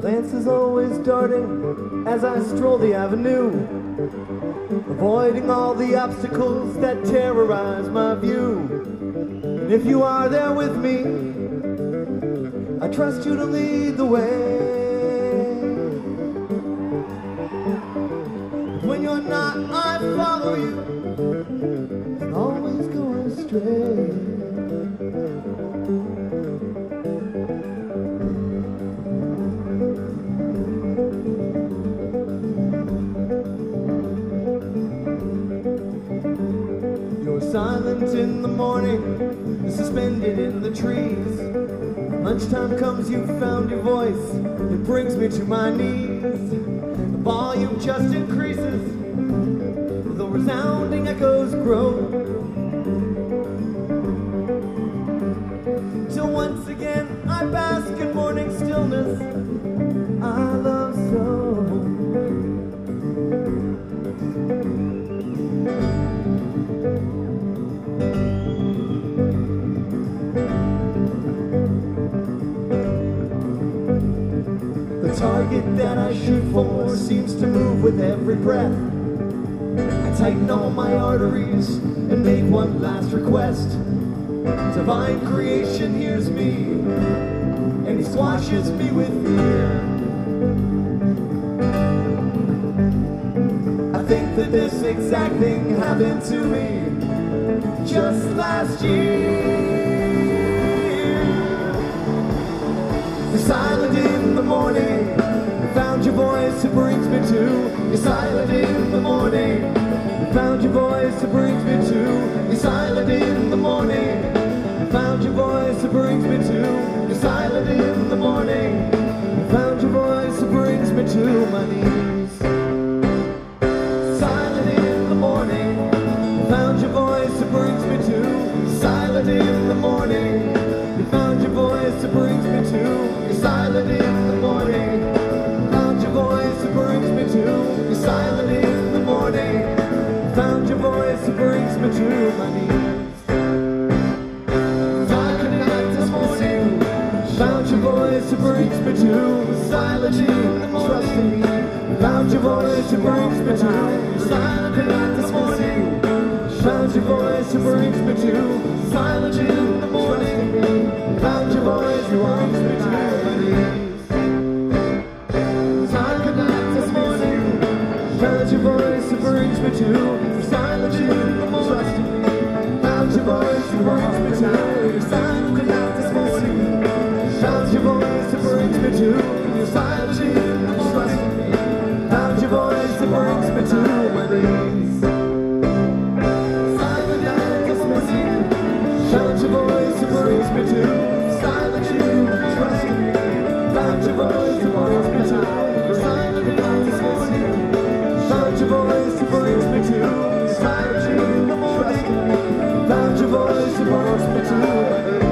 glance is always darting as I stroll the avenue, avoiding all the obstacles that terrorize my view. And if you are there with me, I trust you to lead the way. But when you're not, I follow you, and always go astray. Silent in the morning, suspended in the trees. Lunchtime comes, you've found your voice, it brings me to my knees. The volume just increases, the resounding echoes grow, till once again I bask in morning stillness I love so. The target that I shoot for seems to move with every breath. I tighten all my arteries and make one last request. Divine creation hears me, and he squashes me with fear. I think that this exact thing happened to me just last year. You're silent in the morning, you found your voice, it brings me to. You're silent in the morning, you found your voice, it brings me to. You're silent in the morning, you found your voice, it brings me to. You're silent in the morning, you found your voice, it brings me to my knees. Silent in the morning, you found your voice, it brings me to. Silent in the morning, you found your voice, it brings me to. You're silent in the morning, you found your voice, it brings me to. You're silent in the morning, you found your voice, it brings me to my knees. Silent in this morning, you found your voice, it brings me to. Silent in the morning, you found your voice, it brings me to. Silent in this morning, you found your voice, it brings me to. Silent in the morning, found your voice, you brings me to my knees. Silent this morning, found your voice, it brings me to. Silent in the morning, found your voice, you brings me to. Silent this morning, found your voice, it brings me to. Silent in the morning, found your voice, it brings me to my knees. Silent this morning, found your voice, it brings me to. Silent you, trust me. Found your voice, it brings me to. Silent this morning, found your voice, it brings me to. Silent you, trust me. Found your voice, it brings me to.